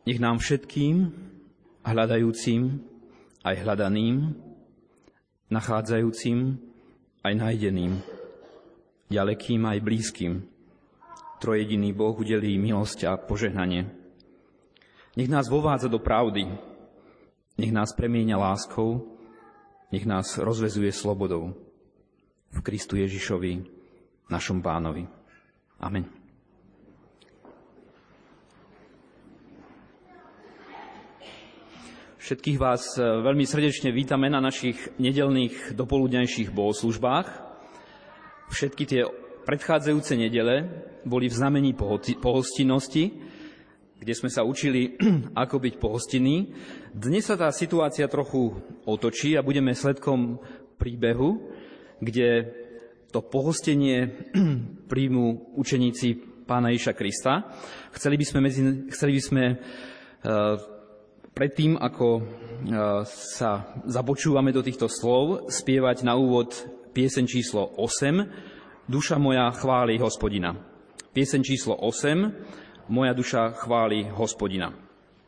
Nech nám všetkým, hľadajúcim aj hľadaným, nachádzajúcim aj nájdeným, ďalekým aj blízkym, trojjediný Boh udelí milosť a požehnanie. Nech nás vovádza do pravdy, nech nás premieňa láskou, nech nás rozväzuje slobodou. V Kristu Ježišovi, našom Pánovi. Amen. Všetkých vás veľmi srdečne vítame na našich nedeľných dopoludňajších bohoslužbách. Všetky tie predchádzajúce nedele boli v znamení pohostinnosti, kde sme sa učili, ako byť pohostinný. Dnes sa tá situácia trochu otočí a budeme svedkom príbehu, kde to pohostenie príjmu učeníci Pána Ježiša Krista. Chceli by sme predtým, ako sa započúvame do týchto slov, spievať na úvod pieseň číslo 8, Duša moja chváli Hospodina. Pieseň číslo 8, Moja duša chváli Hospodina.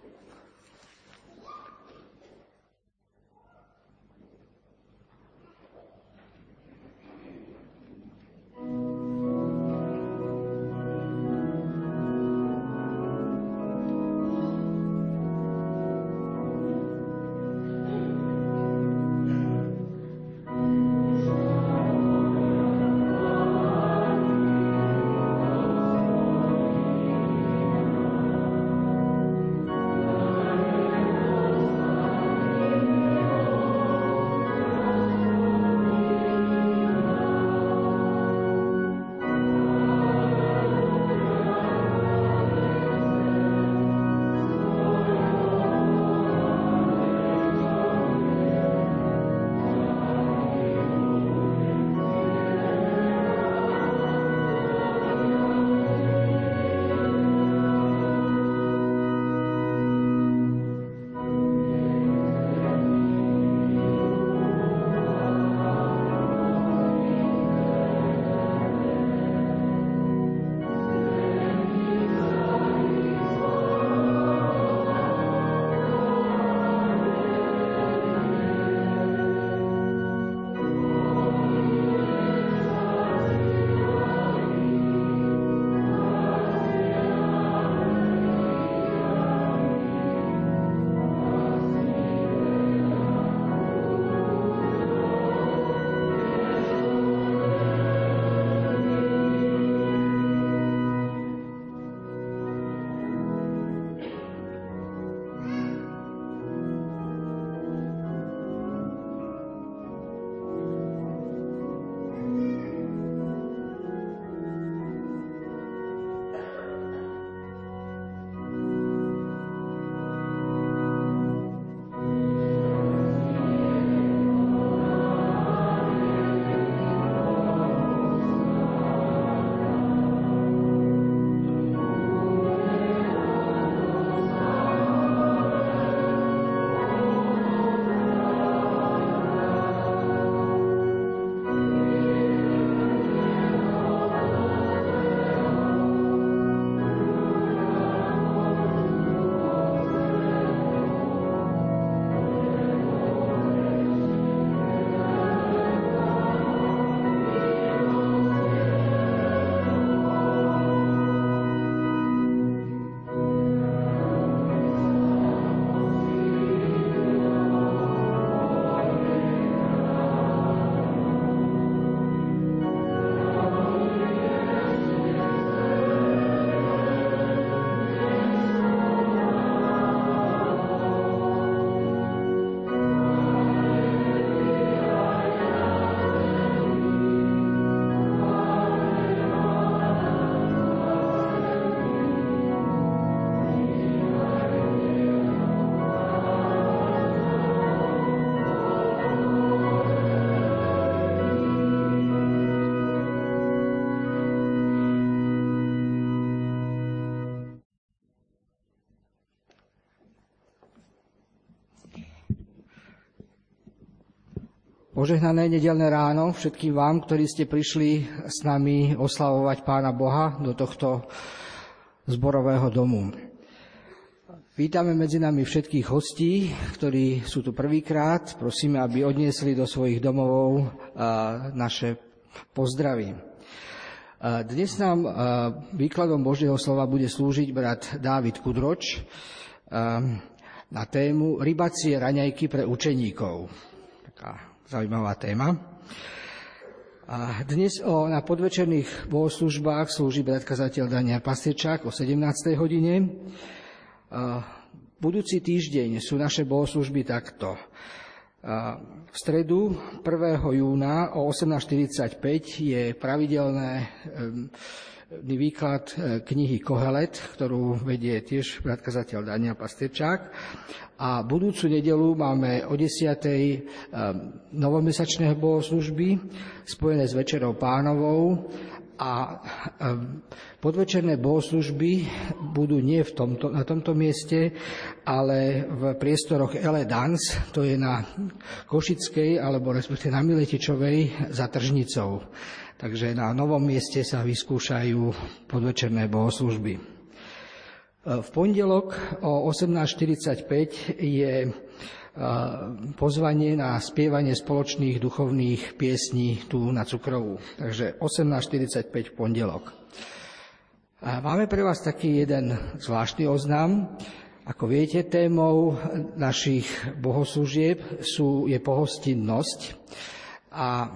Požehnané nedeľné ráno všetkým vám, ktorí ste prišli s nami oslavovať Pána Boha do tohto zborového domu. Vítame medzi nami všetkých hostí, ktorí sú tu prvýkrát. Prosíme, aby odniesli do svojich domovov naše pozdravy. Dnes nám výkladom Božieho slova bude slúžiť brat Dávid Kudroč na tému rybacie raňajky pre učeníkov. Taká zaujímavá téma. A dnes na podvečerných bohoslúžbách slúži brat kazateľ Daniel Pastierčák o 17. hodine. Budúci týždeň sú naše bohoslúžby takto. V stredu 1. júna o 18.45 je pravidelný výklad knihy Kohelet, ktorú vedie tiež brat kazateľ Daniel Pastierčák. A budúcu nedeľu máme o 10.00 novomesačné bohoslúžby spojené s Večerou Pánovou a podvečerné bohoslúžby budú nie na tomto mieste, ale v priestoroch Ele Dance, to je na Košickej, alebo respektíve na Miletičovej za Tržnicou. Takže na novom mieste sa vyskúšajú podvečerné bohoslúžby. V pondelok o 18.45 je pozvanie na spievanie spoločných duchovných piesní tu na Cukrovú. Takže 18.45 v pondelok. Máme pre vás taký jeden zvláštny oznam. Ako viete, témou našich bohoslúžieb je pohostinnosť a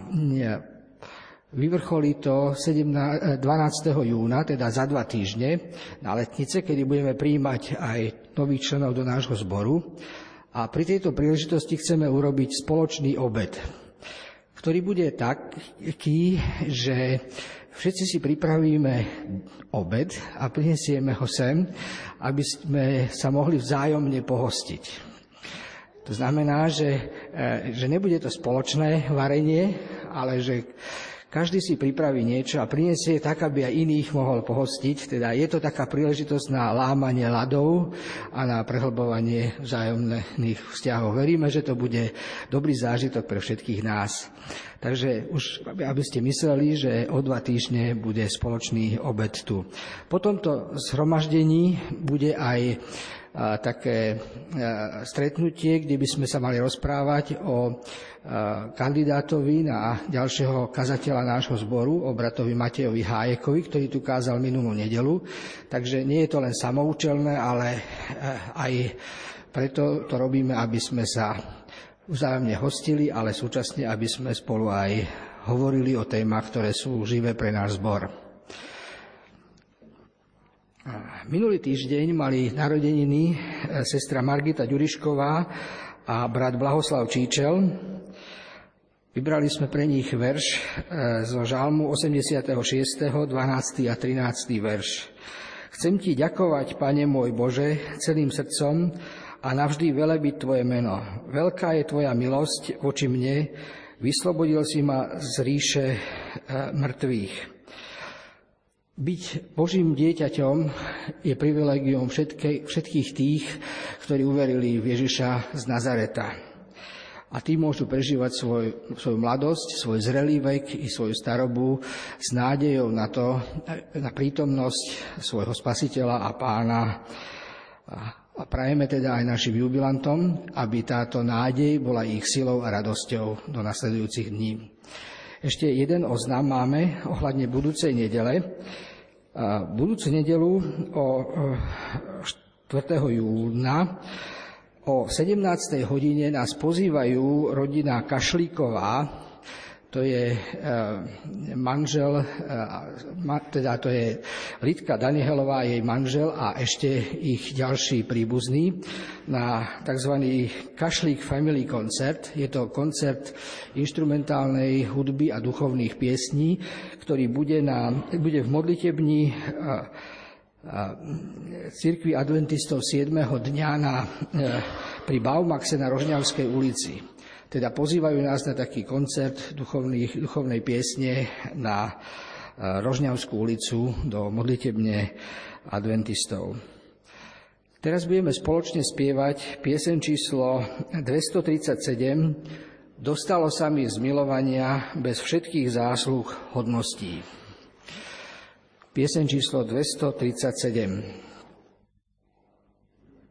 vyvrcholí to 12. júna, teda za 2 týždne na Letnice, kedy budeme prijímať aj nových členov do nášho zboru. A pri tejto príležitosti chceme urobiť spoločný obed, ktorý bude taký, že všetci si pripravíme obed a prinesieme ho sem, aby sme sa mohli vzájomne pohostiť. To znamená, že nebude to spoločné varenie, ale že každý si pripraví niečo a prinesie tak, aby aj iných mohol pohostiť. Teda je to taká príležitosť na lámanie ľadov a na prehlbovanie vzájomných vzťahov. Veríme, že to bude dobrý zážitok pre všetkých nás. Takže už, aby ste mysleli, že o 2 týždne bude spoločný obed tu. Po tomto zhromaždení bude aj také stretnutie, kde by sme sa mali rozprávať o kandidátovi na ďalšieho kazateľa nášho zboru, o bratovi Matejovi Hájekovi, ktorý tu kázal minulú nedeľu. Takže nie je to len samoučelné, ale aj preto to robíme, aby sme sa vzájomne hostili, ale súčasne, aby sme spolu aj hovorili o témach, ktoré sú živé pre náš zbor. Minulý týždeň mali narodeniny sestra Margita Ďurišková a brat Blahoslav Číčel. Vybrali sme pre nich verš zo žalmu 86., 12. a 13. verš. Chcem ti ďakovať, Pane môj Bože, celým srdcom a navždy velebiť tvoje meno. Veľká je tvoja milosť voči mne, vyslobodil si ma z ríše mŕtvych. Byť Božím dieťaťom je privilégium všetkých tých, ktorí uverili v Ježiša z Nazareta. A tí môžu prežívať svoju mladosť, svoj zrelý vek i svoju starobu s nádejou na prítomnosť svojho Spasiteľa a Pána. A prajeme teda aj našim jubilantom, aby táto nádej bola ich silou a radosťou do nasledujúcich dní. Ešte jeden oznam máme ohľadne budúcej nedele. Budúcu nedelu o 4. júna o 17. hodine nás pozývajú rodina Kašlíková, to je manžel, teda to je Lidka Danielová, jej manžel a ešte ich ďalší príbuzní na tzv. Kašlík Family Concert. Je to koncert inštrumentálnej hudby a duchovných piesní, ktorý bude v modlitebni cirkvi adventistov 7. dňa pri Baumaxe na Rožňavskej ulici. Teda pozývajú nás na taký koncert duchovnej piesne na Rožňavskú ulicu do modlitebne adventistov. Teraz budeme spoločne spievať pieseň číslo 237 Dostalo sa mi z milovania bez všetkých zásluh hodností. Pieseň číslo 237.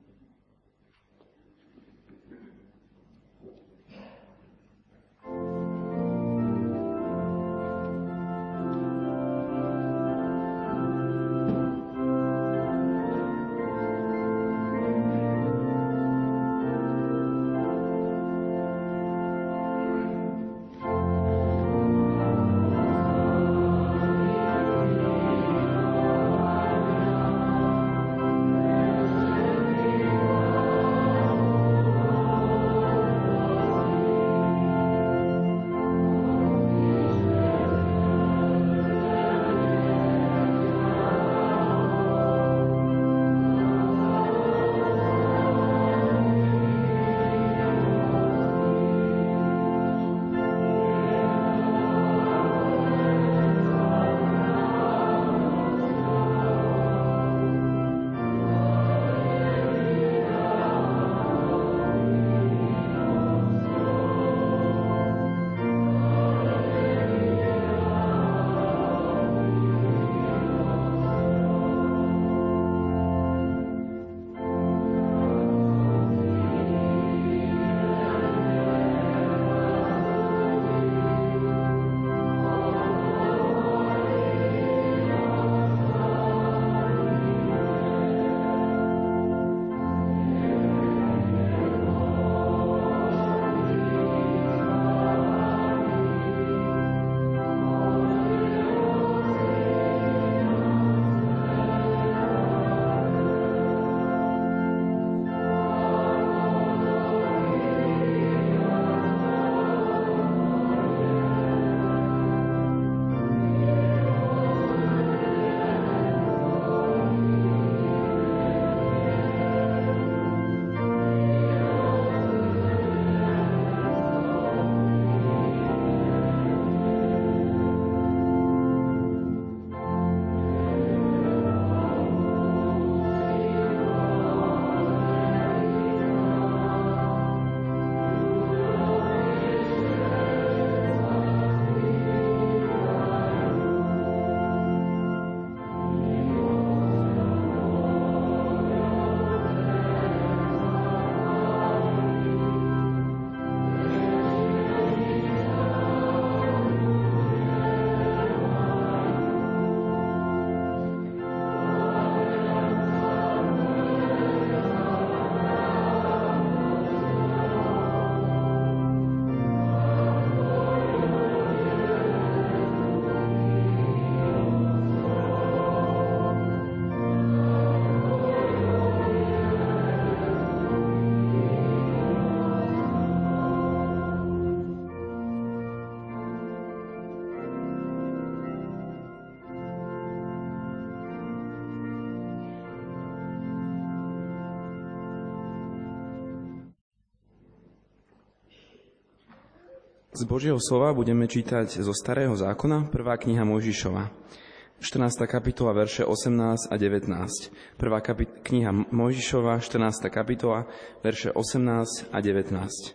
Z Božieho slova budeme čítať zo Starého zákona, 1. kniha Mojžišova, 14. kapitola, verše 18 a 19. 1. kniha Mojžišova, 14. kapitola, verše 18 a 19.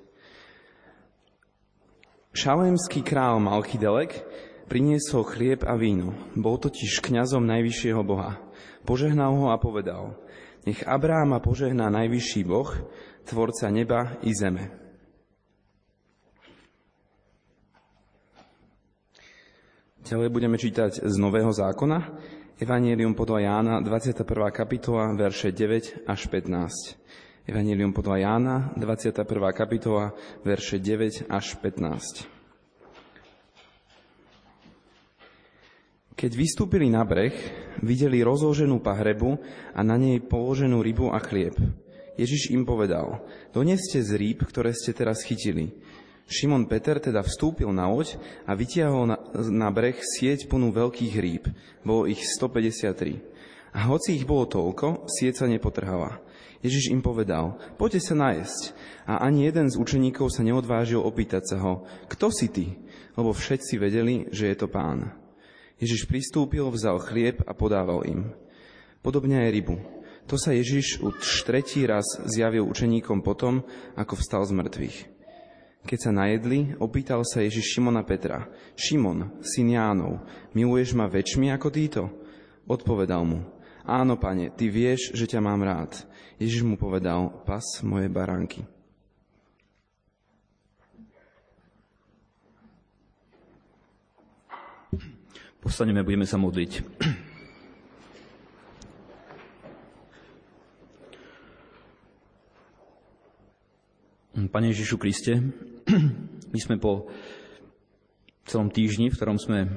Šalémský král Malchidelek priniesol chlieb a víno. Bol totiž kňazom najvyššieho Boha. Požehnal ho a povedal: Nech Abráma požehná najvyšší Boh, tvorca neba i zeme. Ďalej budeme čítať z Nového zákona, Evanjelium podľa Jána, 21. kapitola, verše 9 až 15. Evanjelium podľa Jána, 21. kapitola, verše 9 až 15. Keď vystúpili na breh, videli rozloženú pahrebu a na nej položenú rybu a chlieb. Ježiš im povedal: Doneste z rýb, ktoré ste teraz chytili. Šimon Peter teda vstúpil na loď a vytiahol na breh sieť plnú veľkých rýb. Bolo ich 153. A hoci ich bolo toľko, sieť sa nepotrhala. Ježiš im povedal: Poďte sa najesť. A ani jeden z učeníkov sa neodvážil opýtať sa ho: Kto si ty? Lebo všetci vedeli, že je to Pán. Ježiš pristúpil, vzal chlieb a podával im. Podobne aj rybu. To sa Ježiš už 3. raz zjavil učeníkom potom, ako vstal z mŕtvych. Keď sa najedli, opýtal sa Ježiš Šimona Petra: Šimon, syn Jánov, miluješ ma väčšmi ako títo? Odpovedal mu: Áno, Pane, ty vieš, že ťa mám rád. Ježiš mu povedal: Pas moje baránky. Postaneme, budeme sa modliť. Pane Ježišu Kriste, my sme po celom týždni, v ktorom sme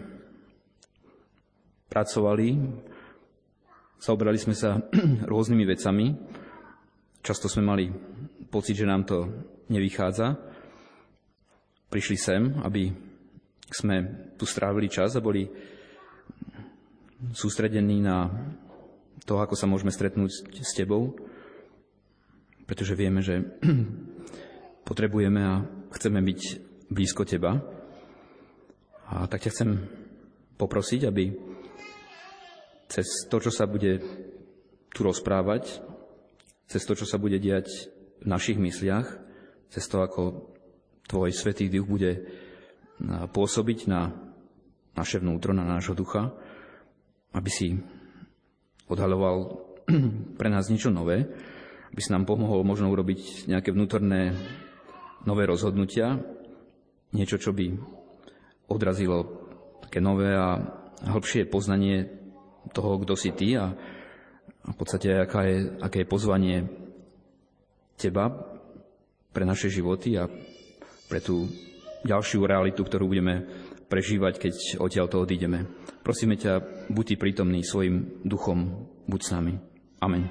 pracovali, zaoberali sme sa rôznymi vecami. Často sme mali pocit, že nám to nevychádza. Prišli sem, aby sme tu strávili čas a boli sústredení na to, ako sa môžeme stretnúť s Tebou, pretože vieme, že potrebujeme a chceme byť blízko Teba. A tak ťa chcem poprosiť, aby cez to, čo sa bude tu rozprávať, cez to, čo sa bude diať v našich mysliach, cez to, ako Tvoj Svätý Duch bude pôsobiť na naše vnútro, na nášho ducha, aby si odhaľoval pre nás niečo nové, aby si nám pomohol možno urobiť nejaké vnútorné nové rozhodnutia, niečo, čo by odrazilo také nové a hlbšie poznanie toho, kto si ty a v podstate aké je pozvanie Teba pre naše životy a pre tú ďalšiu realitu, ktorú budeme prežívať, keď odtiaľto odídeme. Prosíme ťa, buď ty prítomný svojim duchom, buď s nami. Amen.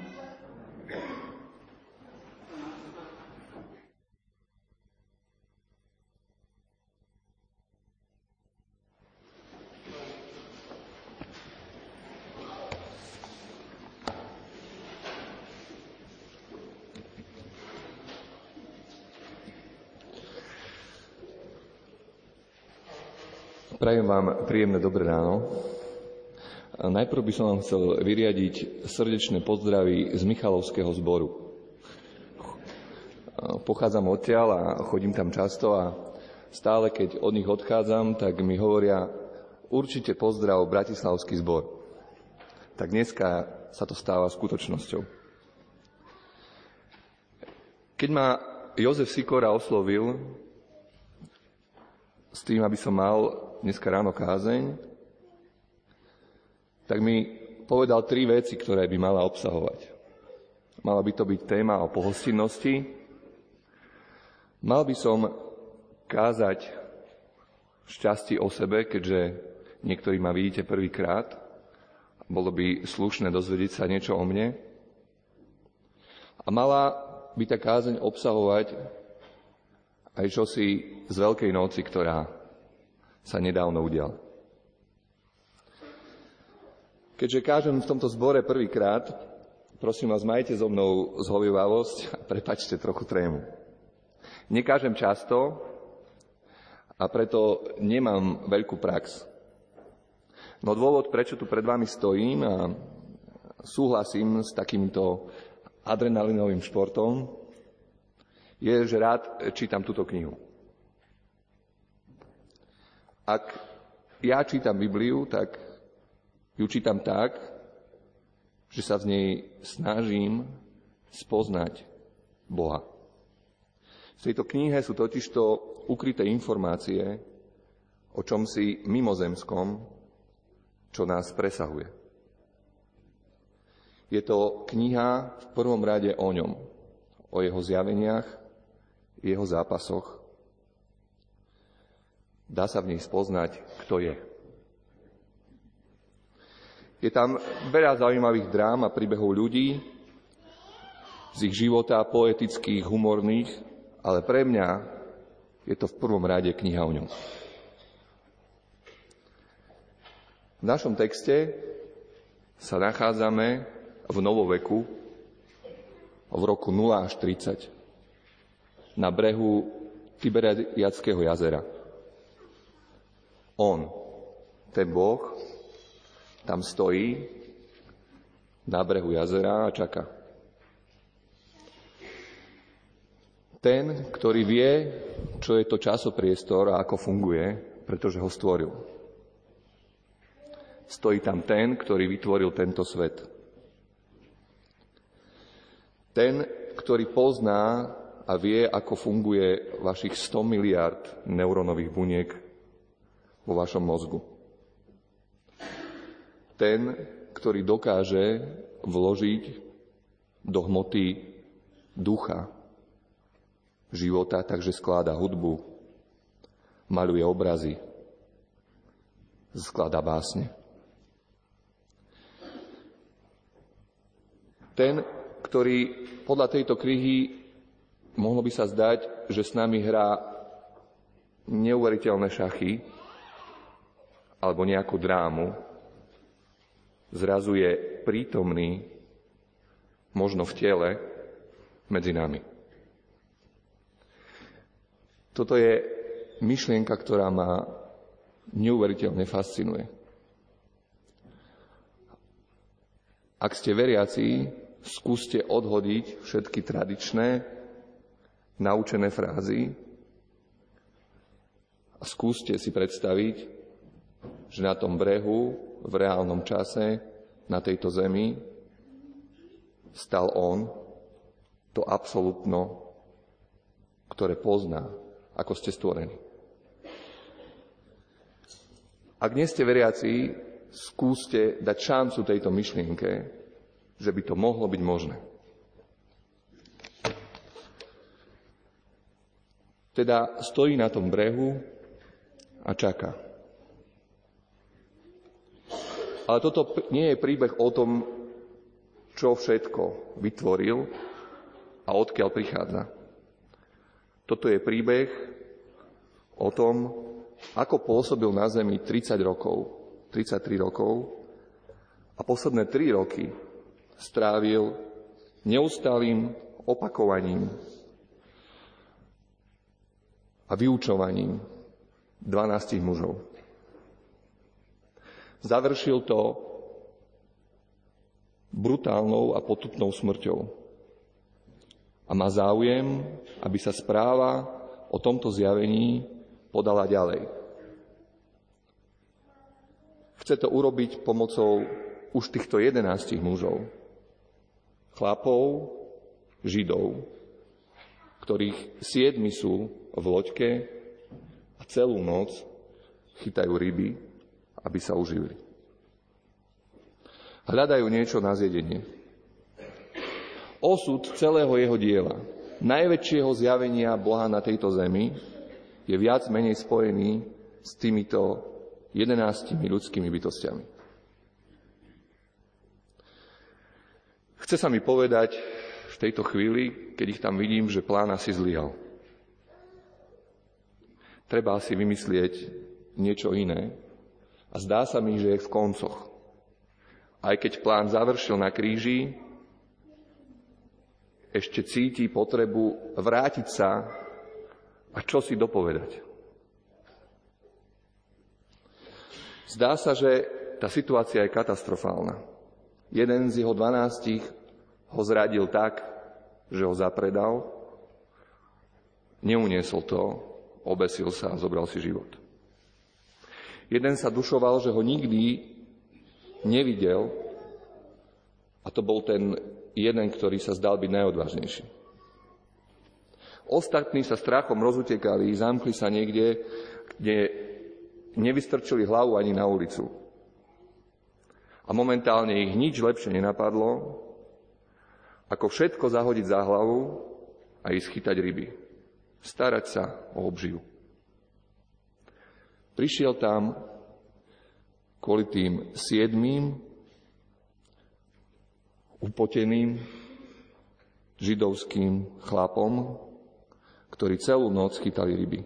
Prajem vám príjemné dobré ráno. Najprv by som vám chcel vyriadiť srdečné pozdravy z Michalovského zboru. Pochádzam odtiaľ a chodím tam často a stále, keď od nich odchádzam, tak mi hovoria: určite pozdrav Bratislavský zbor. Tak dneska sa to stáva skutočnosťou. Keď ma Jozef Sikora oslovil s tým, aby som mal dneska ráno kázeň, tak mi povedal 3 veci, ktoré by mala obsahovať. Mala by to byť téma o pohostinnosti, mal by som kázať šťastie o sebe, keďže niektorí ma vidíte prvýkrát, bolo by slušné dozvedieť sa niečo o mne, a mala by tá kázeň obsahovať aj čosi z Veľkej noci, ktorá sa nedávno udial. Keďže kážem v tomto zbore prvýkrát, prosím vás, majte so mnou zhovievavosť a prepáčte trochu trému. Nekážem často a preto nemám veľkú prax. No dôvod, prečo tu pred vami stojím a súhlasím s takýmto adrenalinovým športom, je, že rád čítam túto knihu. Ak ja čítam Bibliu, tak ju čítam tak, že sa v nej snažím spoznať Boha. V tejto knihe sú totižto ukryté informácie o čomsi mimozemskom, čo nás presahuje. Je to kniha v prvom rade o ňom, o jeho zjaveniach, jeho zápasoch. Dá sa v nej spoznať, kto je. Je tam veľa zaujímavých drám a príbehov ľudí z ich života, poetických, humorných, ale pre mňa je to v prvom rade kniha o ňom. V našom texte sa nachádzame v novoveku, v roku 0 až 30, na brehu Tiberiadského jazera. On, ten Boh, tam stojí na brehu jazera a čaká. Ten, ktorý vie, čo je to časopriestor a ako funguje, pretože ho stvoril. Stojí tam ten, ktorý vytvoril tento svet. Ten, ktorý pozná a vie, ako funguje vašich 100 miliárd neurónových buniek vo vašom mozgu. Ten, ktorý dokáže vložiť do hmoty ducha života, takže skláda hudbu, maľuje obrazy, skladá básne. Ten, ktorý podľa tejto knihy mohlo by sa zdať, že s nami hrá neuveriteľné šachy alebo nejakú drámu, zrazu je prítomný, možno v tele, medzi nami. Toto je myšlienka, ktorá ma neuveriteľne fascinuje. Ak ste veriaci, skúste odhodiť všetky tradičné, naučené frázy a skúste si predstaviť, že na tom brehu, v reálnom čase, na tejto zemi, stal on, to absolútno, ktoré pozná, ako ste stvorení. Ak nie ste veriaci, skúste dať šancu tejto myšlienke, že by to mohlo byť možné. Teda stojí na tom brehu a čaká. Ale toto nie je príbeh o tom, čo všetko vytvoril a odkiaľ prichádza. Toto je príbeh o tom, ako pôsobil na zemi 33 rokov a posledné 3 roky strávil neustálým opakovaním a vyučovaním 12 mužov. Završil to brutálnou a potupnou smrťou. A má záujem, aby sa správa o tomto zjavení podala ďalej. Chce to urobiť pomocou už týchto 11 mužov. Chlapov, Židov, ktorých 7 sú v loďke a celú noc chytajú ryby, aby sa uživili. Hľadajú niečo na zjedenie. Osud celého jeho diela, najväčšieho zjavenia Boha na tejto zemi, je viac menej spojený s týmito 11 ľudskými bytostiami. Chce sa mi povedať v tejto chvíli, keď ich tam vidím, že plán asi zlyhal. Treba si vymyslieť niečo iné a zdá sa mi, že je v koncoch. Aj keď plán završil na kríži, ešte cíti potrebu vrátiť sa a čo si dopovedať. Zdá sa, že tá situácia je katastrofálna. Jeden z jeho 12 ho zradil tak, že ho zapredal, neuniesol to, obesil sa a zobral si život. Jeden sa dušoval, že ho nikdy nevidel, a to bol ten jeden, ktorý sa zdal byť najodvážnejší. Ostatní sa strachom rozutekali, zamkli sa niekde, kde nevystrčili hlavu ani na ulicu. A momentálne ich nič lepšie nenapadlo, ako všetko zahodiť za hlavu a ísť chytať ryby. Starať sa o obživu. Prišiel tam kvôli tým 7 upoteným židovským chlapom, ktorí celú noc chytali ryby.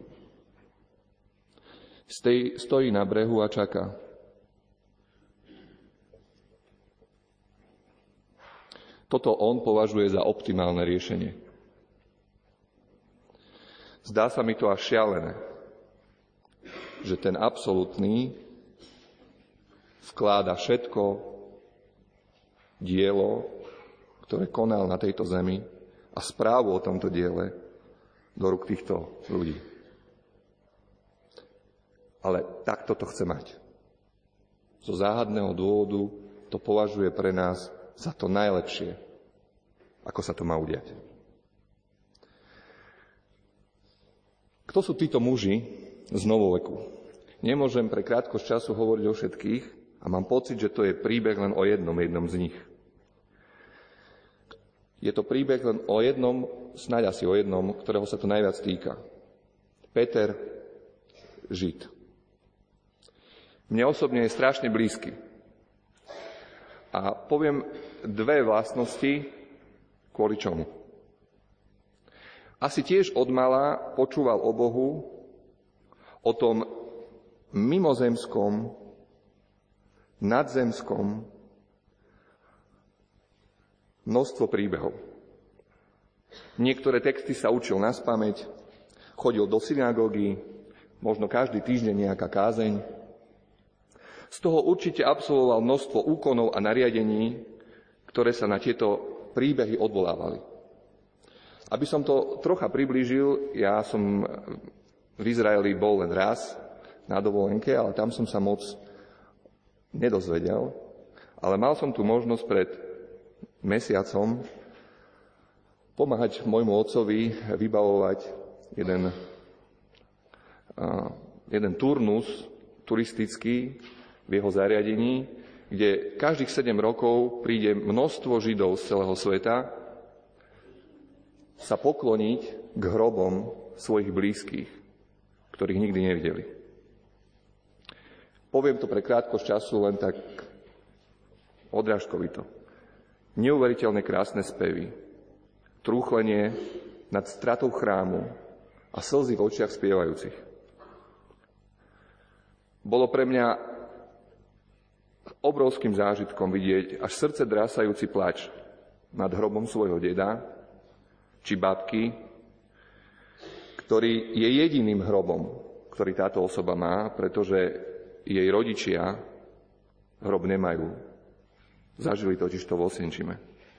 Stojí na brehu a čaká. Toto on považuje za optimálne riešenie. Zdá sa mi to až šialené, že ten absolútny vkláda všetko dielo, ktoré konal na tejto zemi a správu o tomto diele do rúk týchto ľudí. Ale takto to chce mať. Zo záhadného dôvodu to považuje pre nás za to najlepšie, ako sa to má udiať. Kto sú títo muži z novoveku? Nemôžem pre krátkosť času hovoriť o všetkých a mám pocit, že to je príbeh len o jednom z nich. Je to príbeh len o jednom, snáď asi o jednom, ktorého sa to najviac týka. Peter, Žid. Mne osobne je strašne blízky. A poviem 2 vlastnosti, kvôli čomu. Asi tiež odmala počúval o Bohu, o tom mimozemskom, nadzemskom množstvo príbehov. Niektoré texty sa učil naspamäť, chodil do synagógy, možno každý týždeň nejaká kázeň. Z toho určite absolvoval množstvo úkonov a nariadení, ktoré sa na tieto príbehy odvolávali. Aby som to trocha priblížil, ja som v Izraeli bol len raz na dovolenke, ale tam som sa moc nedozvedel. Ale mal som tu možnosť pred mesiacom pomáhať môjmu otcovi vybavovať jeden turnus turistický v jeho zariadení, kde každých 7 rokov príde množstvo Židov z celého sveta sa pokloniť k hrobom svojich blízkych, ktorých nikdy nevideli. Poviem to pre krátkosť času len tak odrážkovito. Neuveriteľne krásne spevy, trúchlenie nad stratou chrámu a slzy v očiach spievajúcich. Bolo pre mňa obrovským zážitkom vidieť až srdce drásajúci plač nad hrobom svojho deda či babky, ktorý je jediným hrobom, ktorý táto osoba má, pretože jej rodičia hrob nemajú. Zažili totiž to v Osvienčime.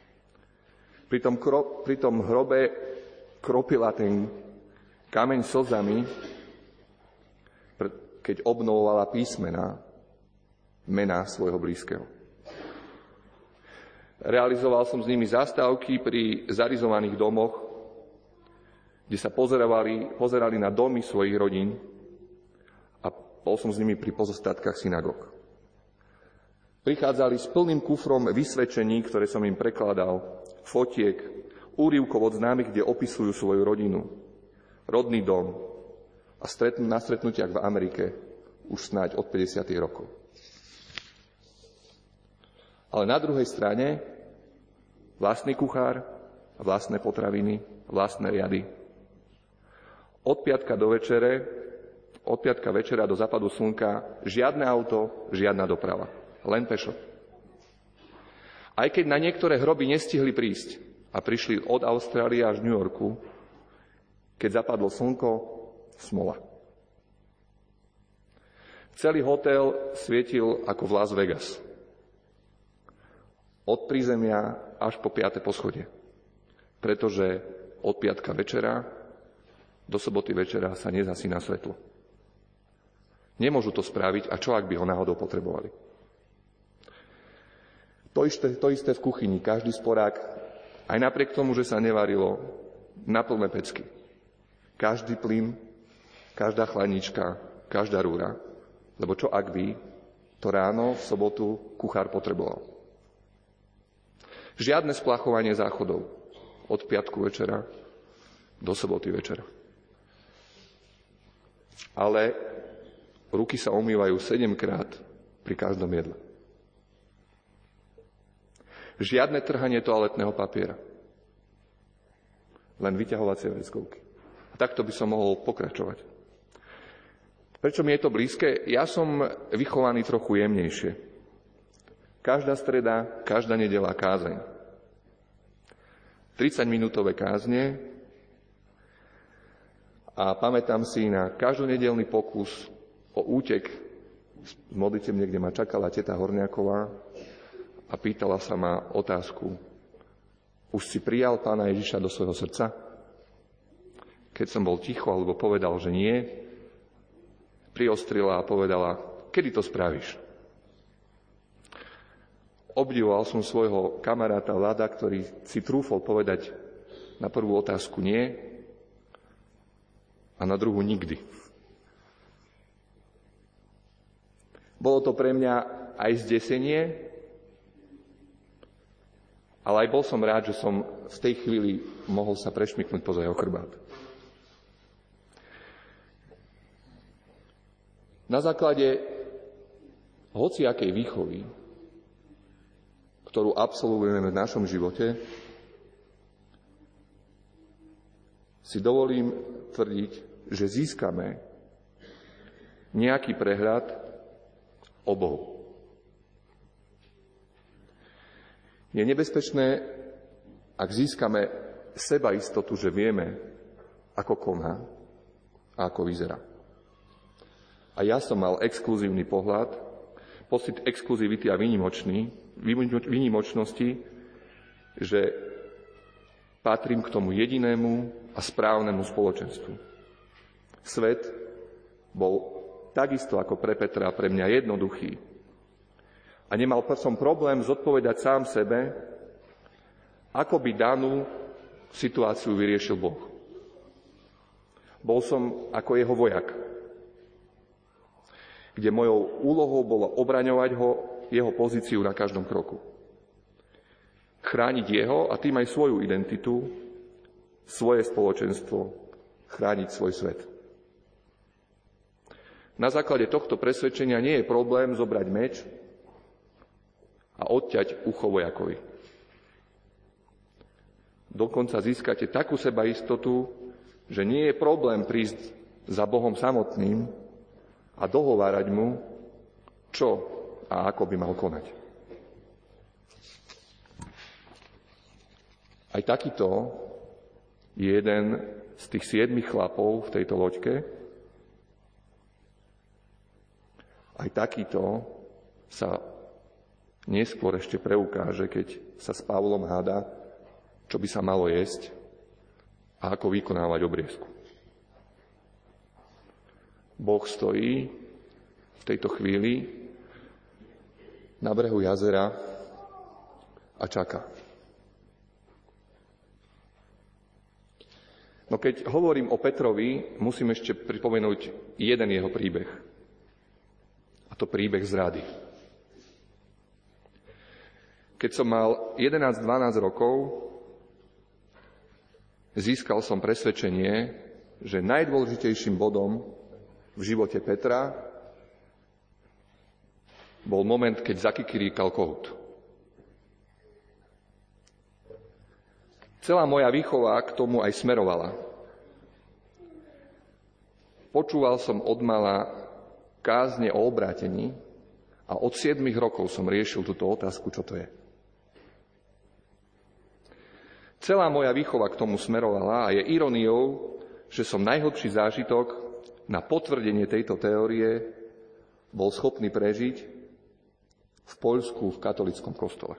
Pri tom hrobe kropila ten kameň slzami, keď obnovovala písmená, mená svojho blízkeho. Realizoval som s nimi zastávky pri zarizovaných domoch, kde sa pozerali na domy svojich rodín a bol som s nimi pri pozostatkách synagóg. Prichádzali s plným kufrom vysvedčení, ktoré som im prekladal, fotiek, úryvkov od známych, kde opisujú svoju rodinu, rodný dom a na stretnutiach v Amerike už snáď od 50. rokov. Ale na druhej strane vlastný kuchár, vlastné potraviny, vlastné riady. Od piatka večera do západu slnka žiadne auto, žiadna doprava. Len pešo. Aj keď na niektoré hroby nestihli prísť a prišli od Austrálie až New Yorku, keď zapadlo slnko, smola. Celý hotel svietil ako v Las Vegas. Od prízemia až po 5. poschodie. Pretože od piatka večera do soboty večera sa nezasína svetlo. Nemôžu to spraviť, a čo ak by ho náhodou potrebovali? To isté v kuchyni. Každý sporák, aj napriek tomu, že sa nevarilo, na plné pecky. Každý plyn, každá chladnička, každá rúra. Lebo čo ak by to ráno v sobotu kuchár potreboval? Žiadne splachovanie záchodov od piatku večera do soboty večera. Ale ruky sa umývajú 7-krát pri každom jedle. Žiadne trhanie toaletného papiera. Len vyťahovacie vreckovky. A takto by som mohol pokračovať. Prečo mi je to blízke? Ja som vychovaný trochu jemnejšie. Každá streda, každá nedeľa kázeň. 30-minútové kázne a pamätám si na každý nedeľný pokus o útek z modlitebne, kde ma čakala teta Horniaková a pýtala sa ma otázku: už si prijal Pána Ježiša do svojho srdca? Keď som bol ticho alebo povedal, že nie, priostrila a povedala: kedy to spravíš? Obdivoval som svojho kamaráta Vlada, ktorý si trúfol povedať na prvú otázku nie a na druhú nikdy. Bolo to pre mňa aj zdesenie, ale aj bol som rád, že som v tej chvíli mohol sa prešmyknúť poza jeho chrbát. Na základe hociakej výchovy, ktorú absolvujeme v našom živote, si dovolím tvrdiť, že získame nejaký prehľad o Bohu. Je nebezpečné, ak získame sebaistotu, že vieme, ako koná a ako vyzerá. A ja som mal exkluzívny pohľad, pocit exkluzivity a výnimočnosti, že patrím k tomu jedinému a správnemu spoločenstvu. Svet bol takisto ako pre Petra pre mňa jednoduchý. A nemal som problém zodpovedať sám sebe, ako by danú situáciu vyriešil Boh. Bol som ako jeho vojak, kde mojou úlohou bolo obraňovať ho, jeho pozíciu na každom kroku. Chrániť jeho a tým aj svoju identitu, svoje spoločenstvo, chrániť svoj svet. Na základe tohto presvedčenia nie je problém zobrať meč a odťať ucho vojakovi. Dokonca získate takú sebaistotu, že nie je problém prísť za Bohom samotným a dohovárať mu, čo a ako by mal konať. Aj takýto je jeden z tých 7 chlapov v tejto loďke. Aj takýto sa neskôr ešte preukáže, keď sa s Pavlom háda, čo by sa malo jesť a ako vykonávať obriezku. Boh stojí v tejto chvíli na brehu jazera a čaká. No keď hovorím o Petrovi, musím ešte pripomenúť jeden jeho príbeh. A to príbeh zrady. Keď som mal 11-12 rokov, získal som presvedčenie, že najdôležitejším bodom v živote Petra bol moment, keď zakikiríkal kohút. Celá moja výchova k tomu aj smerovala. Počúval som odmala kázne o obrátení a od 7 rokov som riešil túto otázku, čo to je. Celá moja výchova k tomu smerovala a je ironiou, že som najhlbší zážitok na potvrdenie tejto teórie bol schopný prežiť v Poľsku v katolíckom kostole.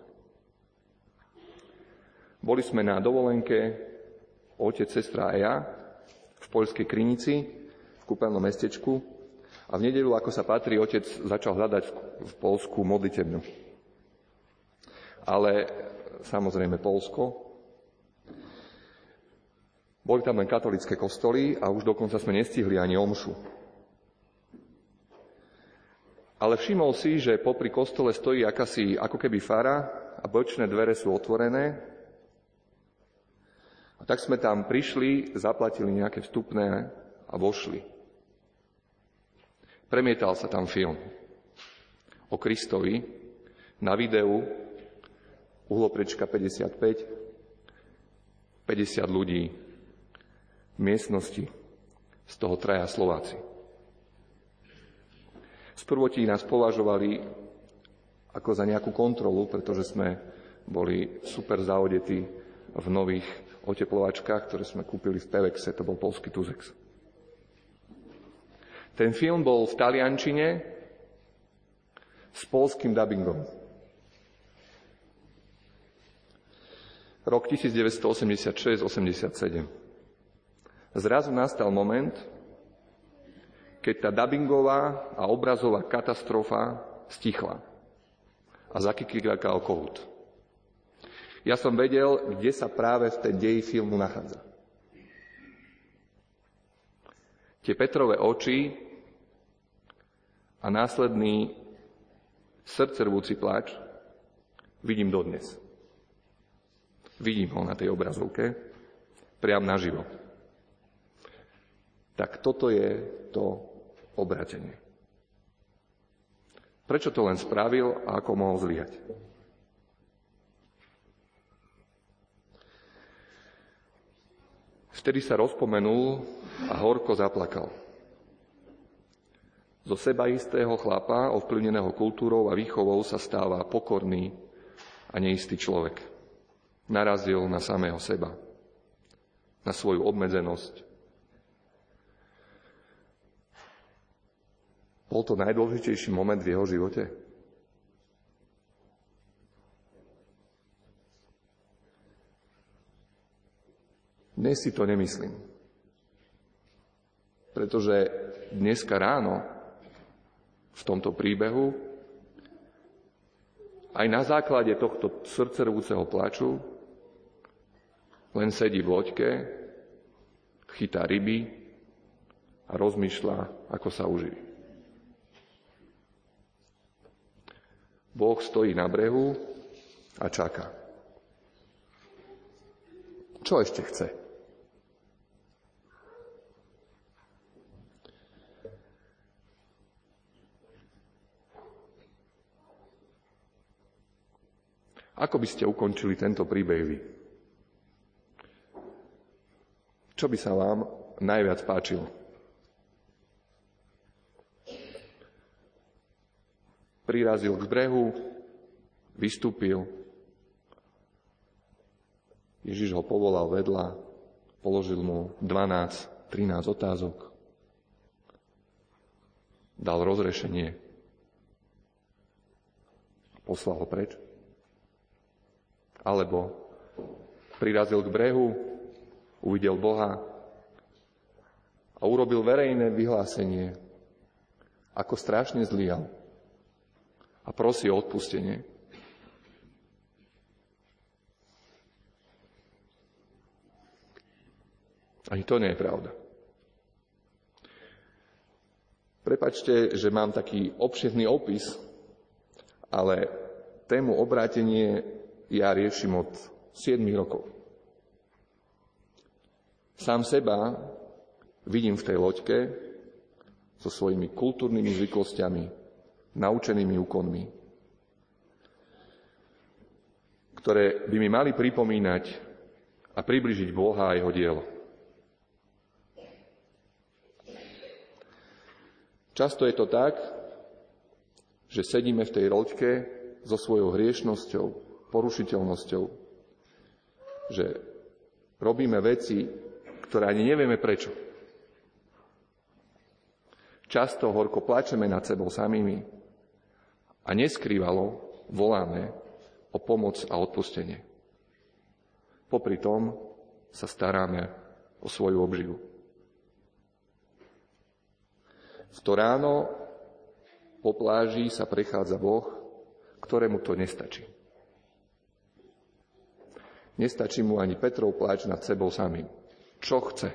Boli sme na dovolenke, otec, sestra a ja, v poľskej Krynici, v kúpeľnom mestečku, a v nedeľu, ako sa patrí, otec začal hľadať v Poľsku modlitebňu. Ale samozrejme Poľsko. Boli tam len katolícke kostoly a už dokonca sme nestihli ani omšu. Ale všimol si, že popri kostole stojí akási ako keby fara a bočné dvere sú otvorené. A tak sme tam prišli, zaplatili nejaké vstupné a vošli. Premietal sa tam film o Kristovi na videu, uhloprečka 55, 50 ľudí v miestnosti, z toho 3 Slováci. Sprvotí nás považovali ako za nejakú kontrolu, pretože sme boli super zaodetí v nových oteplovačkách, ktoré sme kúpili v Pevexe, to bol poľský Tuzex. Ten film bol v taliančine s poľským dubbingom. Rok 1986-87. Zrazu nastal moment, keď tá dubbingová a obrazová katastrofa stichla a zakiklikal kohút. Ja som vedel, kde sa práve v tej deji filmu nachádza. Tie Petrove oči a následný srdcervúci pláč vidím dodnes. Vidím ho na tej obrazovke, priam naživo. Tak toto je to obrátenie. Prečo to len spravil a ako mohol zlyhať? Vtedy sa rozpomenul a horko zaplakal. Zo sebaistého chlapa, ovplyvneného kultúrou a výchovou, sa stáva pokorný a neistý človek. Narazil na samého seba, na svoju obmedzenosť. Bol to najdôležitejší moment v jeho živote? Dnes si to nemyslím. Pretože dneska ráno v tomto príbehu aj na základe tohto srdcervúceho plaču len sedí v loďke, chytá ryby a rozmýšľa, ako sa uživí. Boh stojí na brehu a čaká. Čo ešte chce? Ako by ste ukončili tento príbeh vy? Čo by sa vám najviac páčilo? Prirazil k brehu, vystúpil. Ježiš ho povolal vedľa, položil mu 12-13 otázok. Dal rozrešenie. Poslal ho preč. Alebo prirazil k brehu, uvidel Boha a urobil verejné vyhlásenie, ako strašne zlyhal. A prosí o odpustenie. Ani to nie je pravda. Prepáčte, že mám taký obširný opis, ale tému obrátenie ja riešim od 7 rokov. Sám seba vidím v tej loďke so svojimi kultúrnymi zvyklostiami, naučenými úkonmi, ktoré by mi mali pripomínať a približiť Boha a jeho dielo. Často je to tak, že sedíme v tej loďke so svojou hriešnosťou, porušiteľnosťou, že robíme veci, ktoré ani nevieme prečo. často horko plačeme nad sebou samými a neskrývalo voláme o pomoc a odpustenie. Popri tom sa staráme o svoju obživu. V to ráno po pláži sa prechádza Boh, ktorému to nestačí. Nestačí mu ani Petrov pláč nad sebou samým. Čo chce?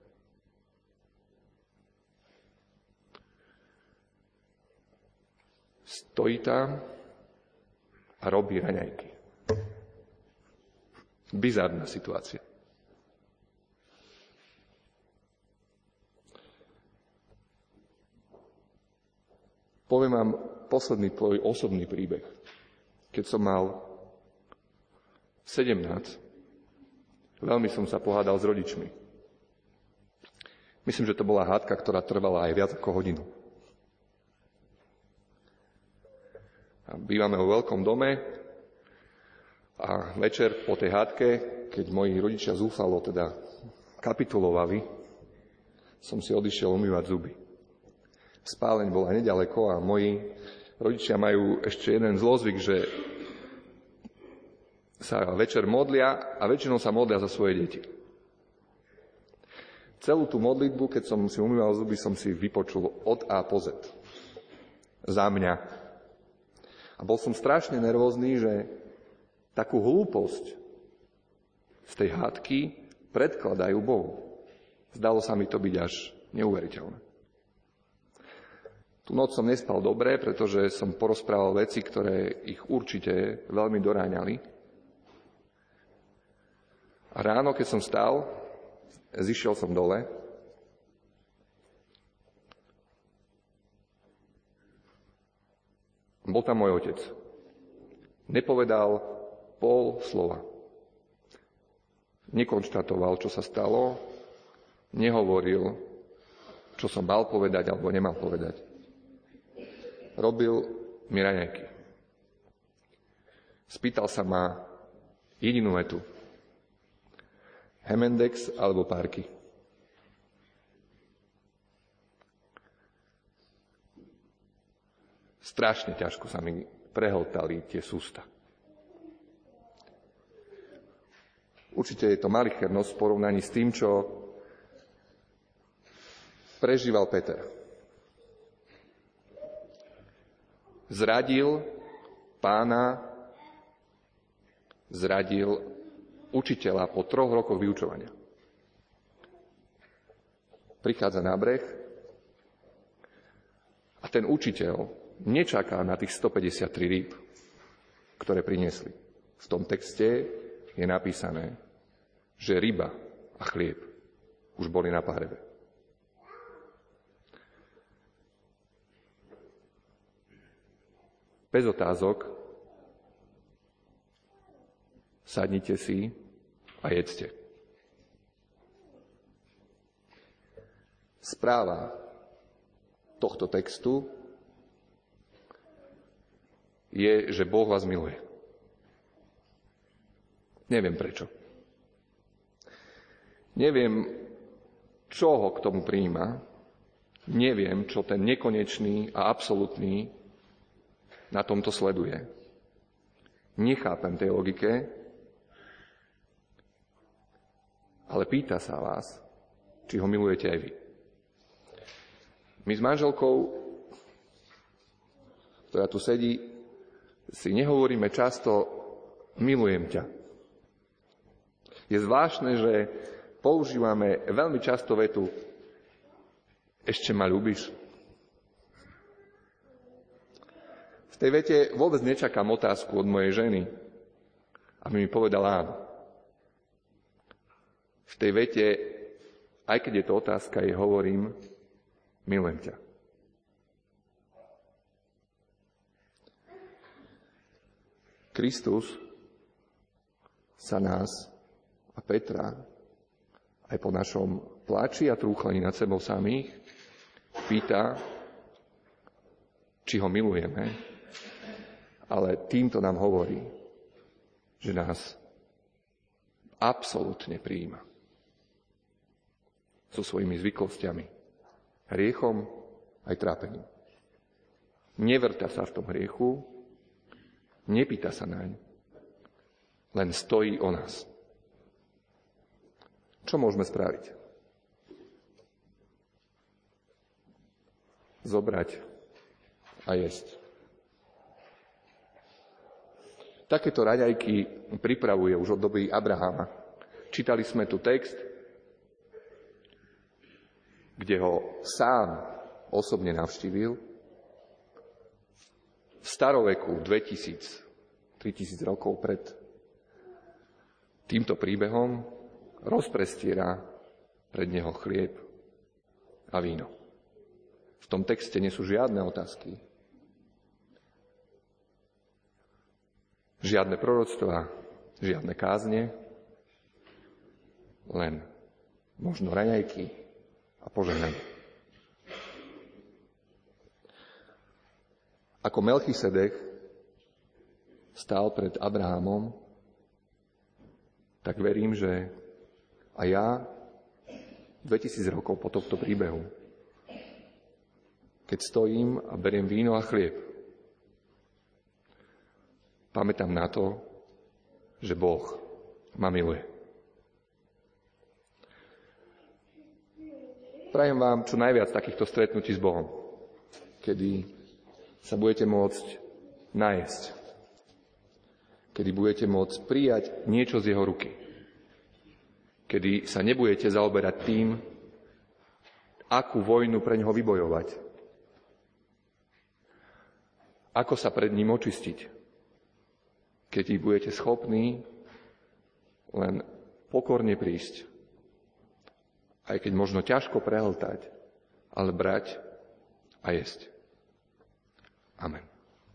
Stojí tam a robí raňajky. Bizarná situácia. Poviem vám posledný tvoj osobný príbeh. Keď som mal 17, veľmi som sa pohádal s rodičmi. Myslím, že to bola hádka, ktorá trvala aj viac ako hodinu. A bývame vo veľkom dome a večer po tej hádke, keď moji rodičia zúfalo teda kapitulovali, som si odišiel umývať zuby. Spáleň bola nedaleko a moji rodičia majú ešte jeden zlozvyk, že sa večer modlia a väčšinou sa modlia za svoje deti. Celú tú modlitbu, keď som si umýval zuby, som si vypočul od A po Z. Za mňa. A bol som strašne nervózny, že takú hlúposť z tej hádky predkladajú Bohu. Zdalo sa mi to byť až neuveriteľné. Tú noc som nespal dobre, pretože som porozprával veci, ktoré ich určite veľmi doráňali. A ráno, keď som vstal, zišiel som dole. Bol tam môj otec. Nepovedal pol slova. Nekonštatoval, čo sa stalo. Nehovoril, čo som mal povedať alebo nemal povedať. Robil mi raňajky. Spýtal sa ma jedinú vetu. Hemendex alebo párky? Strašne ťažko sa mi prehltali tie sústa. Určite je to malichernosť v porovnaní s tým, čo prežíval Peter. Zradil Pána, zradil učiteľa po 3 rokoch vyučovania. Prichádza na breh a ten učiteľ nečaká na tých 153 rýb, ktoré priniesli. V tom texte je napísané, že ryba a chlieb už boli na pahrebe. Bez otázok, sadnite si a jedzte. Správa tohto textu je, že Boh vás miluje. Neviem prečo. Neviem, čo ho k tomu prijíma. Neviem, čo ten nekonečný a absolútny na tomto sleduje. Nechápem tej logike, ale pýta sa vás, či ho milujete aj vy. My s manželkou, ktorá tu sedí, si nehovoríme často milujem ťa. Je zvláštne, že používame veľmi často vetu ešte ma ľúbiš? V tej vete vôbec nečakám otázku od mojej ženy, aby mi povedala áno. V tej vete, aj keď je to otázka, jej hovorím, milujem ťa. Kristus sa nás a Petra aj po našom pláči a trúchlaní nad sebou samých pýta, či ho milujeme, ale týmto nám hovorí, že nás absolútne prijíma so svojimi zvyklostiami, hriechom aj trápením. Nevrta sa v tom hriechu, nepýta sa naň, len stojí o nás. Čo môžeme spraviť? Zobrať a jesť. Takéto raňajky pripravuje už od doby Abrahama. Čítali sme tu text, kde ho sám osobne navštívil. V staroveku 3000 rokov pred týmto príbehom rozprestiera pred neho chlieb a víno. V tom texte nie sú žiadne otázky, žiadne proroctvá, žiadne kázne, len možno raňajky a požehnanie. Ako Melchisedek stál pred Abrahamom, tak verím, že aj ja 2000 rokov po tomto príbehu, keď stojím a beriem víno a chlieb, pamätám na to, že Boh ma miluje. Prajem vám čo najviac takýchto stretnutí s Bohom, kedy sa budete môcť najesť, kedy budete môcť prijať niečo z jeho ruky, kedy sa nebudete zaoberať tým, akú vojnu pre neho vybojovať, ako sa pred ním očistiť, keď ich budete schopní len pokorne prísť, aj keď možno ťažko prehltať, ale brať a jesť. Amen.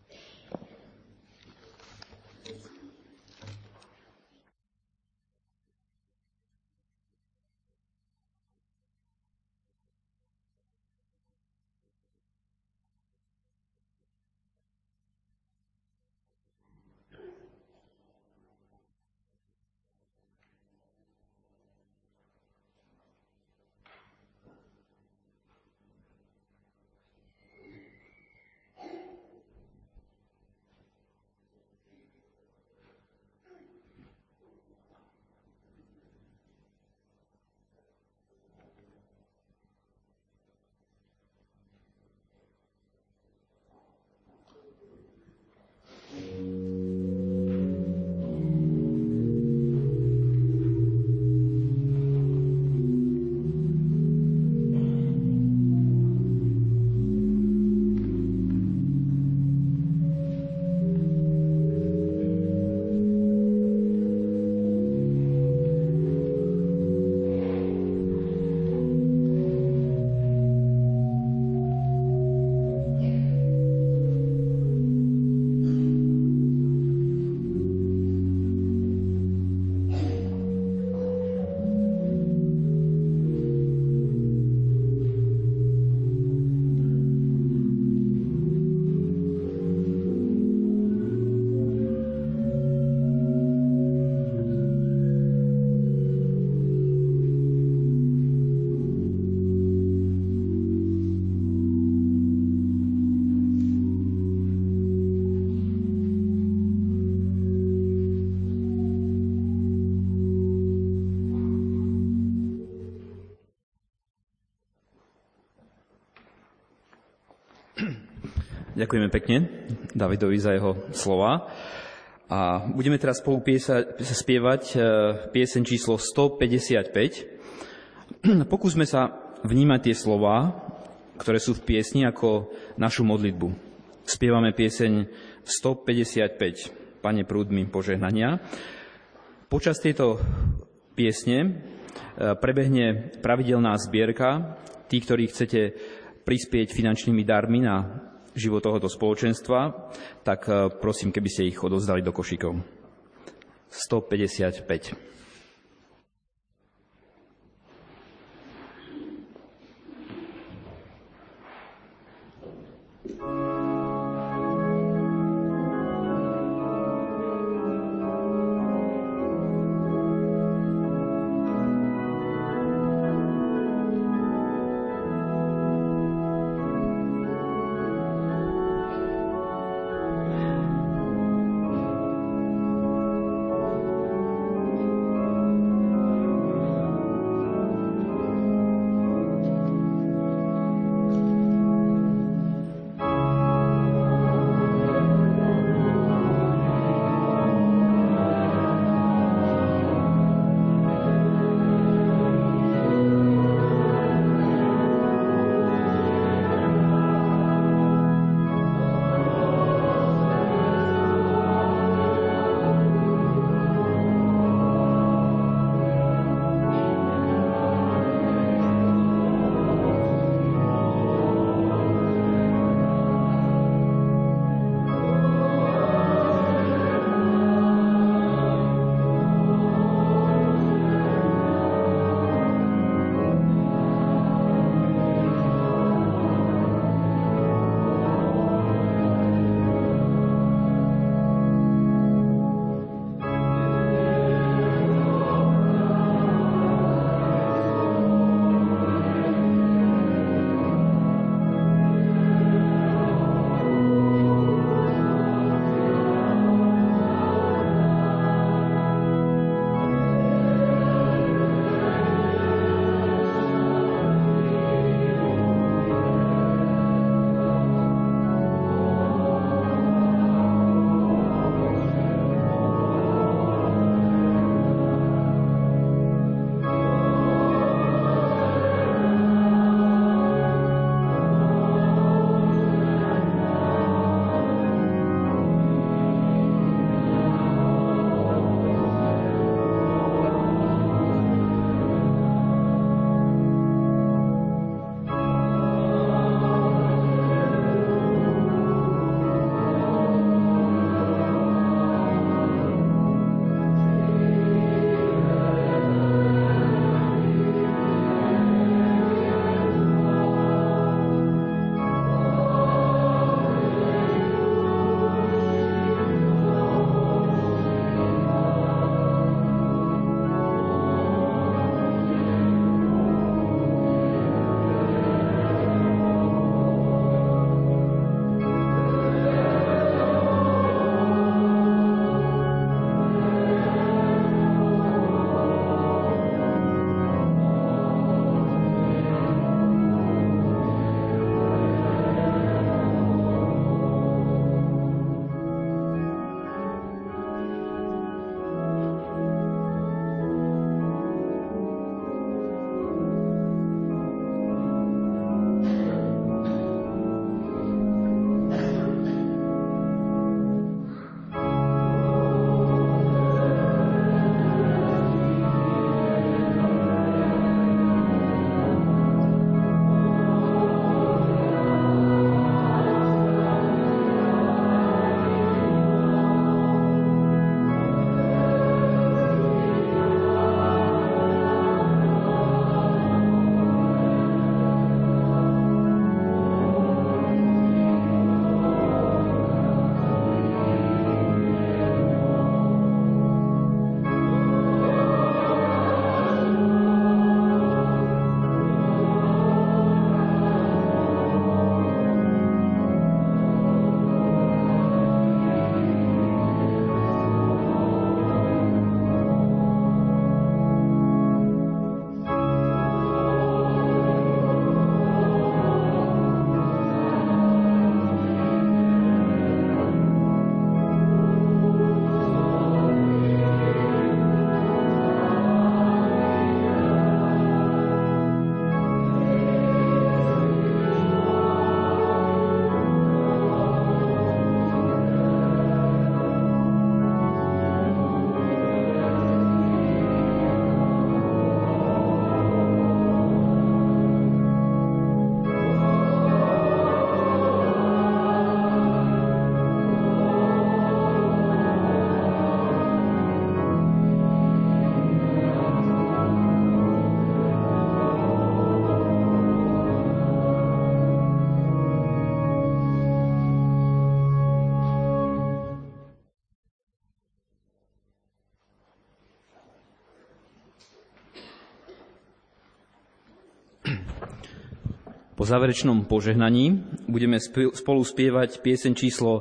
Ďakujeme pekne Davidovi za jeho slova. A budeme teraz spolu spievať pieseň číslo 155. Pokúsme sa vnímať tie slova, ktoré sú v piesni, ako našu modlitbu. Spievame pieseň 155, Pane prúd mi požehnania. Počas tejto piesne prebehne pravidelná zbierka. Tí, ktorí chcete prispieť finančnými darmi na život tohoto spoločenstva, tak prosím, keby ste ich odovzdali do košíkov. 155. Po záverečnom požehnaní budeme spolu spievať pieseň číslo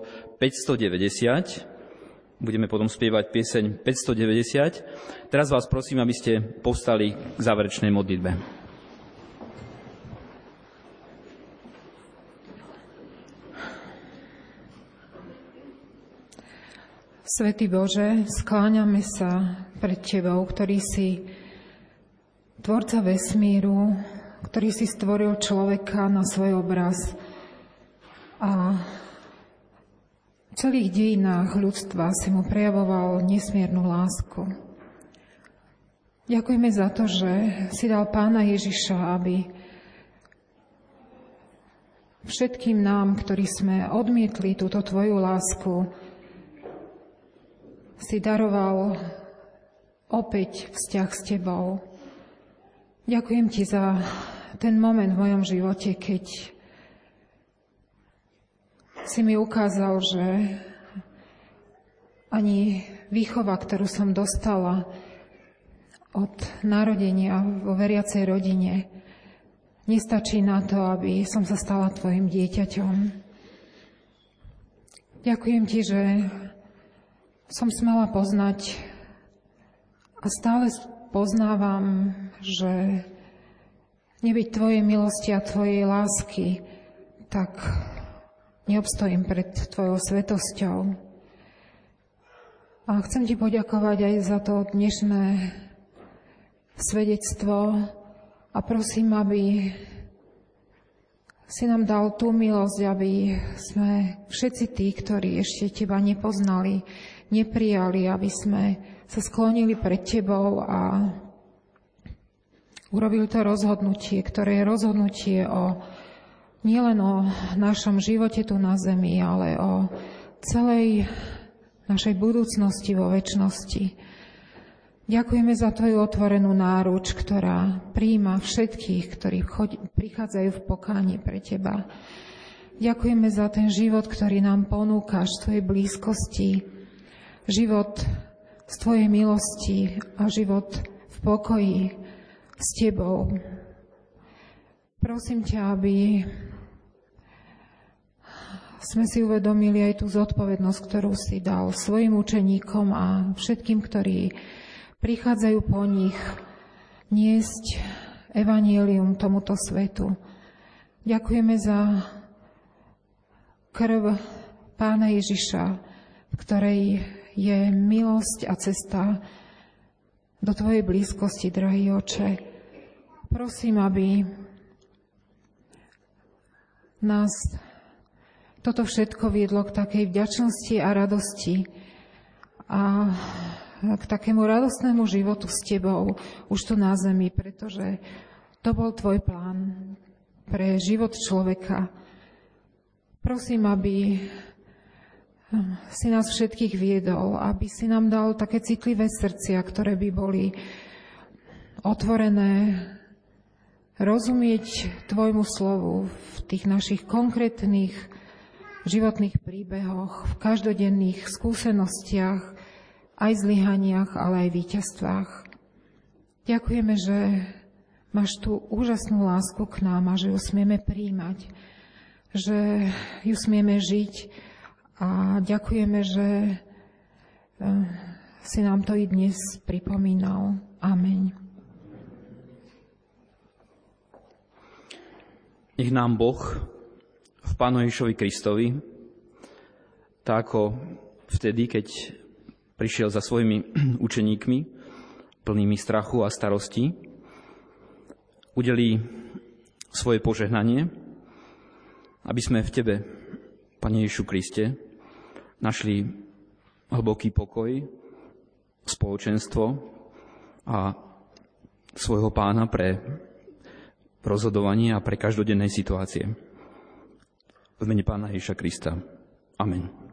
590. Budeme potom spievať pieseň 590. Teraz vás prosím, aby ste povstali k záverečnej modlitbe. Svätý Bože, skláňame sa pred Tebou, ktorý si tvorca vesmíru, ktorý si stvoril človeka na svoj obraz a v celých dejinách ľudstva si mu prejavoval nesmiernu lásku. Ďakujeme za to, že si dal Pána Ježiša, aby všetkým nám, ktorí sme odmietli túto Tvoju lásku, si daroval opäť vzťah s Tebou. Ďakujem Ti za ten moment v mojom živote, keď si mi ukázal, že ani výchova, ktorú som dostala od narodenia vo veriacej rodine, nestačí na to, aby som sa stala Tvojim dieťaťom. Ďakujem Ti, že som smela poznať a stále poznávam, že nebyť Tvojej milosti a Tvojej lásky, tak neobstojím pred Tvojou svetosťou. A chcem Ti poďakovať aj za to dnešné svedectvo a prosím, aby si nám dal tú milosť, aby sme všetci tí, ktorí ešte Teba nepoznali, neprijali, aby sme sa sklonili pred Tebou a urobili to rozhodnutie, ktoré je rozhodnutie nielen o našom živote tu na zemi, ale o celej našej budúcnosti vo večnosti. Ďakujeme za Tvoju otvorenú náruč, ktorá prijíma všetkých, ktorí prichádzajú v pokáni pre Teba. Ďakujeme za ten život, ktorý nám ponúkaš v Tvojej blízkosti, život z Tvojej milosti a život v pokoji s Tebou. Prosím ťa, aby sme si uvedomili aj tú zodpovednosť, ktorú si dal svojim učeníkom a všetkým, ktorí prichádzajú po nich, niesť evanjelium tomuto svetu. Ďakujeme za krv Pána Ježiša, v ktorej je milosť a cesta do Tvojej blízkosti, drahý Oče. Prosím, aby nás toto všetko viedlo k takej vďačnosti a radosti a k takému radostnému životu s Tebou už tu na zemi, pretože to bol Tvoj plán pre život človeka. Prosím, aby si nás všetkých viedol, aby si nám dal také citlivé srdcia, ktoré by boli otvorené rozumieť Tvojmu slovu v tých našich konkrétnych životných príbehoch, v každodenných skúsenostiach, aj zlyhaniach, ale aj víťazstvách. Ďakujeme, že máš tú úžasnú lásku k nám a že ju smieme prijímať, že ju smieme žiť. A ďakujeme, že si nám to i dnes pripomínal. Amen. Nech nám Boh v Pánu Ježišovi Kristovi, tak ako vtedy, keď prišiel za svojimi učeníkmi, plnými strachu a starosti, udelí svoje požehnanie, aby sme v Tebe, Pane Ježišu Kriste, našli hlboký pokoj, spoločenstvo a svojho Pána pre rozhodovanie a pre každodenné situácie. V mene Pána Ježiša Krista. Amen.